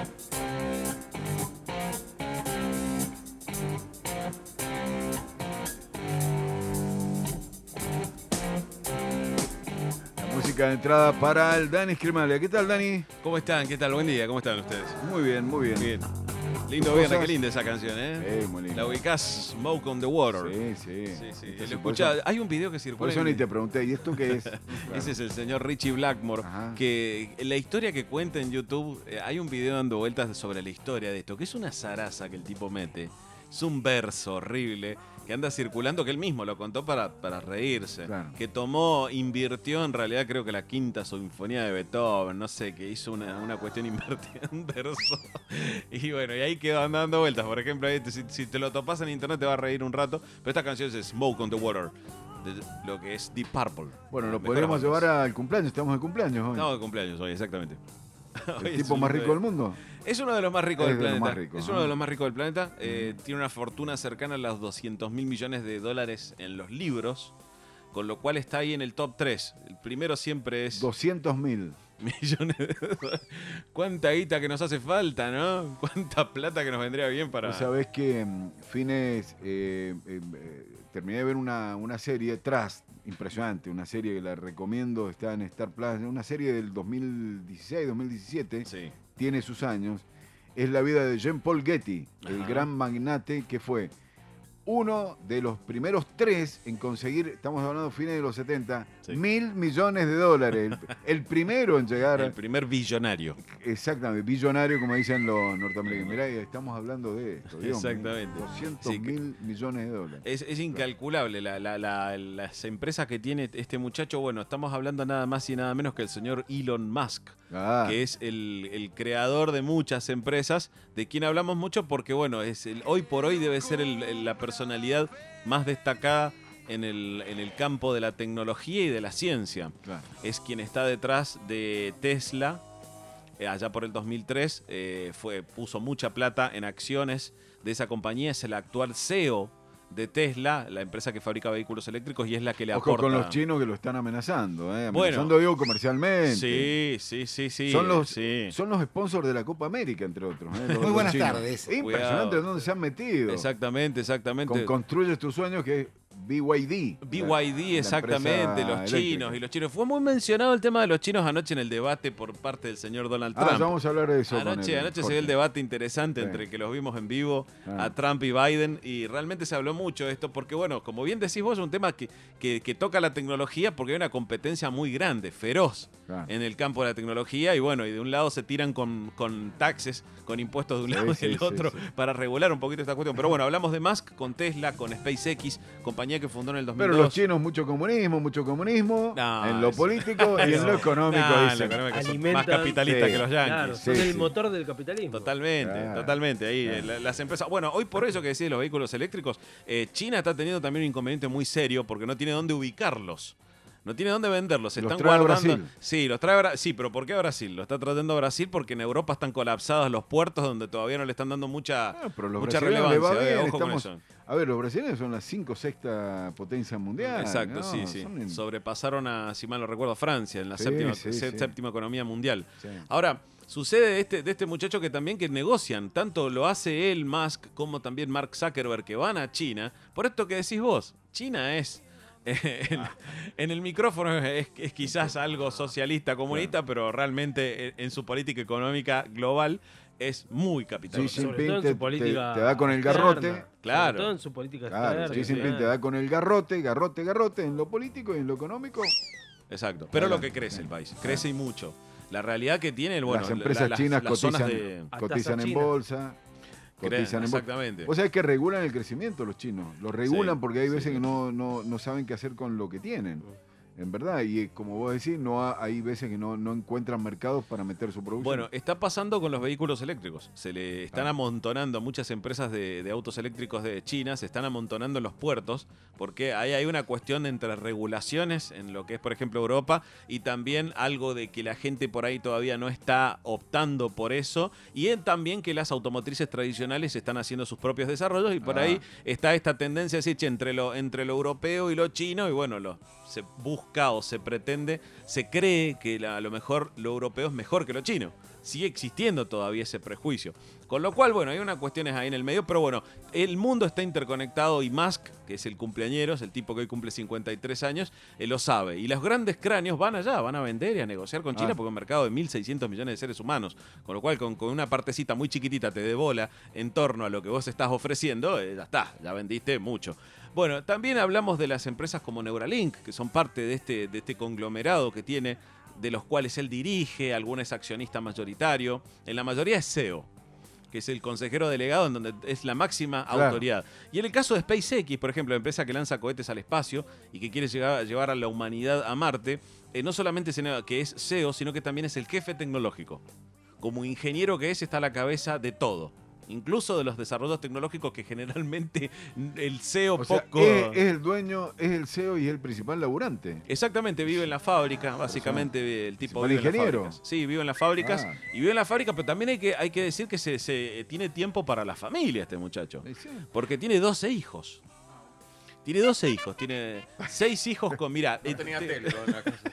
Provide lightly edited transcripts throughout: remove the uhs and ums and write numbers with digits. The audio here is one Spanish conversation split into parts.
Música de entrada para el Dani Scrimalia. ¿Qué tal, Dani? ¿Cómo están? ¿Qué tal? Buen día. ¿Cómo están ustedes? Muy bien, muy bien. Bien. Lindo viernes, qué linda esa canción, Muy linda. La ubicás, Smoke on the Water. Sí. Lo escuchá, hay un video que circula. Por eso ni te pregunté, ¿y esto qué es? Ese es el señor Richie Blackmore. Ajá. Que la historia que cuenta en YouTube, hay un video dando vueltas sobre la historia de esto, que es una zaraza que el tipo mete. Es un verso horrible que anda circulando, que él mismo lo contó para reírse. Claro. Que invirtió en realidad creo que la quinta sinfonía de Beethoven, no sé, que hizo una cuestión invertida en verso. Y bueno, y ahí quedó dando vueltas. Por ejemplo, ahí si te lo topas en internet te va a reír un rato. Pero esta canción es Smoke on the Water, de lo que es Deep Purple. Bueno, lo Mejor podríamos banda. llevar al cumpleaños, estamos de cumpleaños hoy. Estamos de cumpleaños hoy, exactamente. Hoy ¿El es tipo un más lindo rico del día. mundo? Es uno de los más ricos Es del de los planeta. más ricos, Es uno de los más ricos del planeta. Tiene una fortuna cercana a los 200 mil millones de dólares en los libros, con lo cual está ahí en el top 3. El primero siempre es 200.000. millones de dólares. Cuánta guita que nos hace falta, ¿no? Cuánta plata que nos vendría bien para... Vos sabés que Fines, terminé de ver una serie, Trust, impresionante, una serie que la recomiendo, está en Star Plus, una serie del 2016, 2017, Sí. tiene sus años, es la vida de Jean-Paul Getty, el Ajá. gran magnate que fue uno de los primeros 3 en conseguir, estamos hablando fines de los 70, Sí. $1.000 millones. El primero en llegar, El primer billonario. exactamente, billonario, como dicen los norteamericanos. Mirá, estamos hablando de esto, Dios mío, Exactamente. 200.000 millones de dólares. Es incalculable las empresas que tiene este muchacho. Bueno, estamos hablando nada más y nada menos que el señor Elon Musk, que es el creador de muchas empresas, de quien hablamos mucho porque, bueno, hoy por hoy debe ser la personalidad más destacada en el campo de la tecnología y de la ciencia. Claro. Es quien está detrás de Tesla. Allá por el 2003 puso mucha plata en acciones de esa compañía. Es el actual CEO de Tesla, la empresa que fabrica vehículos eléctricos, y es la que le Ojo aporta. con los chinos que lo están amenazando, amenazando, Bueno. digo, comercialmente. Sí. Son los sponsors de la Copa América, entre otros. Muy buenas chinos. tardes. Impresionante Cuidado. dónde se han metido. Exactamente. Con Construyes tus sueños, que es BYD. BYD, exactamente, empresa los eléctrica. chinos. Fue muy mencionado el tema de los chinos anoche en el debate por parte del señor Donald Trump. Ya vamos a hablar de eso. Anoche se dio Jorge. el debate interesante Sí. entre que los vimos en vivo Ah. a Trump y Biden, y realmente se habló mucho de esto porque, bueno, como bien decís vos, es un tema que toca la tecnología porque hay una competencia muy grande, feroz, Claro. en el campo de la tecnología, y bueno, y de un lado se tiran con taxes, con impuestos de un lado y del otro para regular un poquito esta cuestión. Pero bueno, hablamos de Musk con Tesla, con SpaceX, compañía que fundó en el 2002. Pero los chinos, mucho comunismo No, en lo eso. político y en lo económico. Nah, en dicen. lo económico son más Alimentan- capitalistas Sí. que los yanquis. Claro, Sí, son el sí. motor del capitalismo. Totalmente. Ahí Claro. las empresas. Bueno, hoy por eso que decís de los vehículos eléctricos, China está teniendo también un inconveniente muy serio porque no tiene dónde ubicarlos. No tiene dónde venderlos. Se Los están trae a guardando. Brasil. Sí, los trae a Brasil. Sí, pero ¿por qué a Brasil? Lo está trayendo a Brasil porque en Europa están colapsados los puertos donde todavía no le están dando mucha Pero los mucha brasileños les va relevancia. bien, Ojo con estamos- eso. A ver, los brasileños son la 5 o 6ª potencia mundial. Exacto, ¿no? sí. Son Sobrepasaron a, si mal no recuerdo, a Francia en la Sí, sí. séptima economía mundial. Sí. Ahora, sucede de este muchacho que también que negocian, tanto lo hace él, Musk, como también Mark Zuckerberg, que van a China. Por esto que decís vos, China es, en el micrófono es quizás algo socialista, comunista, pero realmente en su política económica global es muy Xi capitalista. Sobre Jinping todo en te su política te da con el garrote. externa. Claro. Sobre todo en su política Claro, externa. Xi Jinping te da con el garrote en lo político y en lo económico. Exacto. Pero lo que Adelante. crece el país, crece y mucho. La realidad que tiene, bueno, Las empresas chinas las zonas cotizan, de... cotizan en China. bolsa. Cotizan en bolsa. Exactamente. Vos sabés que regulan el crecimiento los chinos. Lo regulan Sí, porque hay sí. veces que no saben qué hacer con lo que tienen. En verdad, y como vos decís, hay veces que no encuentran mercados para meter su producción. Bueno, está pasando con los vehículos eléctricos. Se le están amontonando muchas empresas de autos eléctricos de China, se están amontonando en los puertos, porque ahí hay una cuestión entre regulaciones en lo que es, por ejemplo, Europa, y también algo de que la gente por ahí todavía no está optando por eso, y también que las automotrices tradicionales están haciendo sus propios desarrollos, y por ahí está esta tendencia así, che, entre lo europeo y lo chino, y bueno, se busca o se pretende, se cree que a lo mejor lo europeo es mejor que lo chino. sigue existiendo todavía ese prejuicio. Con lo cual, bueno, hay unas cuestiones ahí en el medio, pero bueno, el mundo está interconectado y Musk, que es el cumpleañero, es el tipo que hoy cumple 53 años, lo sabe. Y los grandes cráneos van allá, van a vender y a negociar con China porque es un mercado de 1.600 millones de seres humanos. Con lo cual, con una partecita muy chiquitita te dé bola en torno a lo que vos estás ofreciendo, ya está, ya vendiste mucho. Bueno, también hablamos de las empresas como Neuralink, que son parte de este conglomerado que tiene, de los cuales él dirige, algunos es accionista mayoritario, en la mayoría es CEO, que es el consejero delegado en donde es la máxima autoridad. Y en el caso de SpaceX, por ejemplo, la empresa que lanza cohetes al espacio y que quiere llevar a la humanidad a Marte, no solamente que es CEO, sino que también es el jefe tecnológico. Como ingeniero que es, está a la cabeza de todo. Incluso de los desarrollos tecnológicos que generalmente el CEO poco... Es el dueño, es el CEO y es el principal laburante. Exactamente, vive en la fábrica, básicamente el tipo vive ingeniero. en las fábricas. Sí, vive en las fábricas y vive en la fábrica, pero también hay que decir que se tiene tiempo para la familia este muchacho. Sí. Porque tiene 12 hijos. Tiene 12 hijos, tiene 6 hijos con... Mirá, no tenía tele en la casa.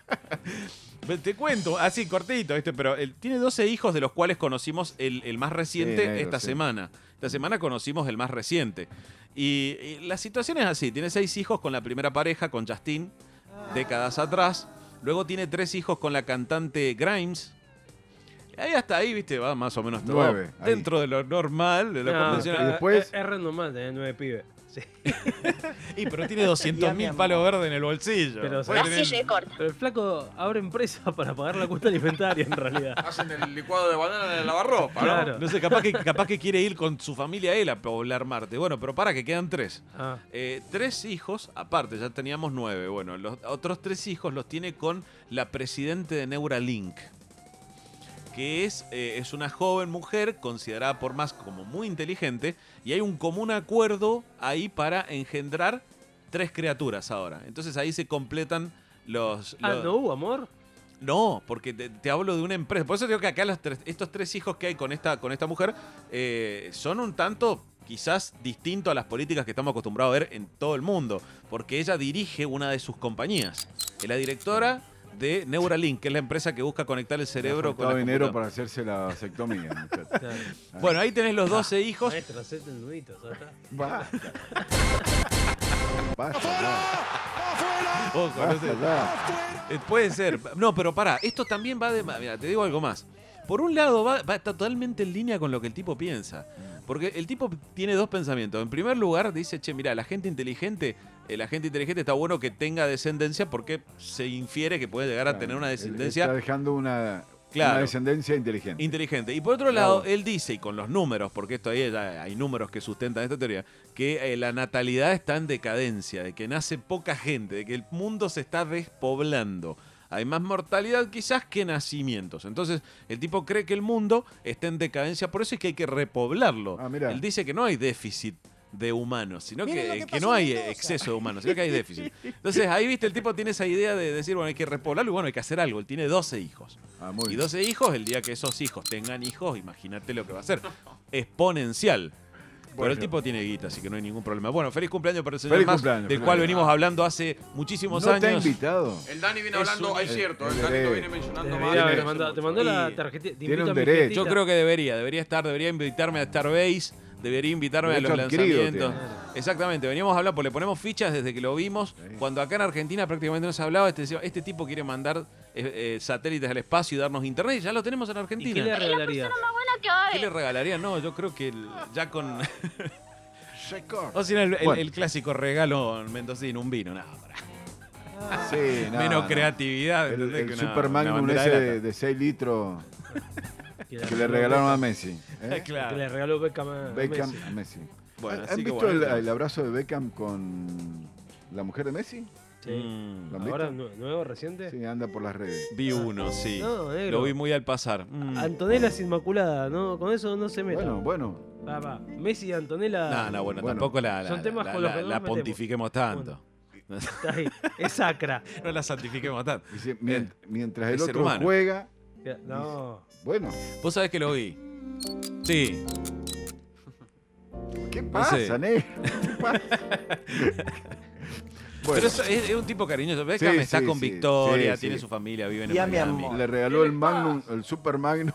Te cuento, así cortito, pero él tiene 12 hijos, de los cuales conocimos el más reciente esta semana. Esta semana conocimos el más reciente. Y la situación es así, tiene 6 hijos con la primera pareja, con Justin, décadas atrás. Luego tiene 3 hijos con la cantante Grimes. Ahí hasta ahí, viste, va más o menos todo 9, dentro de lo normal, de lo convencional. Y después es normal tener 9 pibes. Sí. Pero tiene 200.000 palos verdes en el bolsillo. Pero el flaco abre empresa para pagar la cuota alimentaria en realidad. Hacen el licuado de banana en el lavarropa, claro. No sé, capaz que quiere ir con su familia él a poblar Marte. Bueno, pero que quedan 3. 3 hijos, aparte, ya teníamos 9. Bueno, los otros 3 hijos los tiene con la presidente de Neuralink, que es una joven mujer considerada por Musk como muy inteligente, y hay un común acuerdo ahí para engendrar 3 criaturas ahora. Entonces ahí se completan los... ¿No hubo amor? No, porque te hablo de una empresa. Por eso digo que acá estos 3 hijos que hay con esta mujer son un tanto quizás distinto a las políticas que estamos acostumbrados a ver en todo el mundo, porque ella dirige una de sus compañías. Es la directora de Neuralink, que es la empresa que busca conectar el cerebro con la dinero para hacerse la vasectomía. Claro. Bueno, ahí tenés los 12 hijos. Maestro, hacete el nudito, ¿sabes? Puede ser. No, pero pará, esto también va de... Mira, te digo algo más. Por un lado, va totalmente en línea con lo que el tipo piensa. Porque el tipo tiene 2 pensamientos. En primer lugar, dice, mira, la gente inteligente está bueno que tenga descendencia porque se infiere que puede llegar a tener una descendencia... Está dejando una descendencia inteligente. Y por otro lado, él dice, y con los números, porque esto ahí ya hay números que sustentan esta teoría, que la natalidad está en decadencia, de que nace poca gente, de que el mundo se está despoblando. Hay más mortalidad quizás que nacimientos. Entonces, el tipo cree que el mundo está en decadencia, por eso es que hay que repoblarlo. Él dice que no hay déficit de humanos, sino que no hay exceso de humanos, sino que hay déficit. Entonces, ahí, viste, el tipo tiene esa idea de decir, bueno, hay que repoblarlo y bueno, hay que hacer algo. Él tiene 12 hijos. Y 12 hijos, el día que esos hijos tengan hijos, imagínate lo que va a ser. Exponencial. Pero el tipo tiene guita, así que no hay ningún problema. Bueno, feliz cumpleaños para el señor Musk, del cual venimos hablando hace muchísimos años. ¿No te ha invitado? El Dani viene hablando, es cierto, el Dani lo viene mencionando más. Te mandó la tarjetita. Tiene un derecho. Yo creo que debería invitarme a Starbase, debería invitarme a los lanzamientos. Exactamente, veníamos a hablar, pues le ponemos fichas desde que lo vimos. Cuando acá en Argentina prácticamente no se hablaba, este tipo quiere mandar satélites al espacio y darnos internet, y ya lo tenemos en Argentina. ¿Y qué le regalaría? ¿Qué le regalaría? No, yo creo que ya con... o si no, el clásico regalo mendocino, un vino, nada. Menos creatividad. El Super Magnum ese de 6 litros que le regalaron a Messi. Claro. Que le regaló Beckham a Messi. Bueno, ¿Han visto el abrazo de Beckham con la mujer de Messi? Sí. ¿Ahora nuevo, reciente? Sí, anda por las redes. Vi uno, sí. No, lo vi muy al pasar. Antonella es inmaculada, ¿no? Con eso no se meta. Bueno. Va. Messi y Antonella... No, tampoco son temas con los que la pontifiquemos tanto. Bueno, está ahí. Es sacra. No la santifiquemos tanto. Dice, mientras el otro juega... No. Bueno. ¿Vos sabés que lo vi? Sí. ¿Qué pasa, negro? ¿Qué pasa? Pero es un tipo cariñoso. Beckham Sí, está sí, con sí, Victoria, sí, tiene sí. su familia, vive en Y a mi Miami. amor. Le regaló el Magnum, el Super Magnum.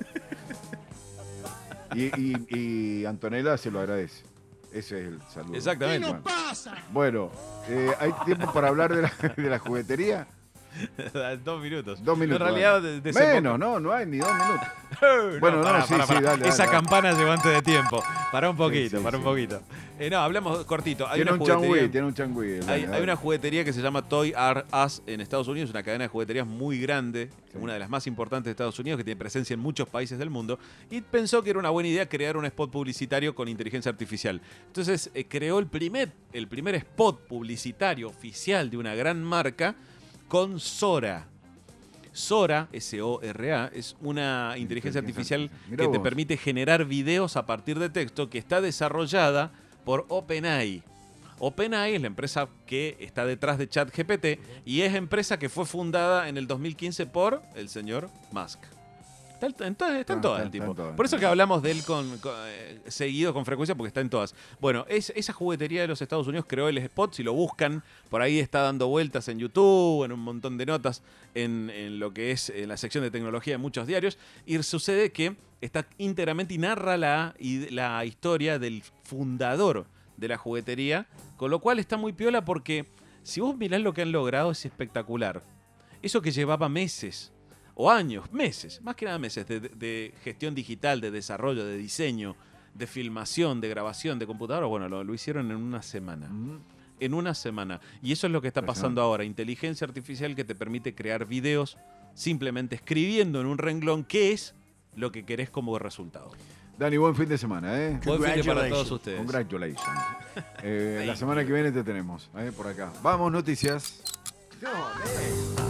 y Antonella se lo agradece. Ese es el saludo. Exactamente. Bueno, ¿hay tiempo para hablar de la juguetería? 2 minutos. 2 minutos. En realidad, dale. desemboca- no hay ni 2 minutos. No, Bueno, pará, sí, pará, sí, pará. dale, Esa dale. campana llegó antes de tiempo. Para un poquito, Sí, para un sí. poquito. No, hablamos cortito. Hay Tiene una un changüí, juguetería. tiene un changüí. Hay una juguetería que se llama Toy R Us en Estados Unidos, una cadena de jugueterías muy grande, Sí. una de las más importantes de Estados Unidos, que tiene presencia en muchos países del mundo, y pensó que era una buena idea crear un spot publicitario con inteligencia artificial. Entonces creó el primer spot publicitario oficial de una gran marca con Sora. Sora, S-O-R-A, es una inteligencia artificial Mirá que te vos. permite generar videos a partir de texto, que está desarrollada por OpenAI. OpenAI es la empresa que está detrás de ChatGPT y es empresa que fue fundada en el 2015 por el señor Musk. Está en todas el tipo. en todas. Por eso que hablamos de él seguido, con frecuencia, porque está en todas. Bueno, esa juguetería de los Estados Unidos creó el spot. Si lo buscan, por ahí está dando vueltas en YouTube, en un montón de notas, en lo que es en la sección de tecnología de muchos diarios. Y sucede que está íntegramente y narra la historia del fundador de la juguetería, con lo cual está muy piola porque si vos mirás lo que han logrado es espectacular. Eso que llevaba meses o años, meses, más que nada meses, de gestión digital, de desarrollo, de diseño, de filmación, de grabación, de computadora, bueno, lo hicieron en una semana. En una semana. Y eso es lo que está pasando ahora. Inteligencia artificial que te permite crear videos simplemente escribiendo en un renglón qué es lo que querés como resultado. Dani, buen fin de semana, ¿eh? Buen fin de para todos ustedes. Congratulations. La semana que viene te tenemos, por acá. Vamos, noticias. No,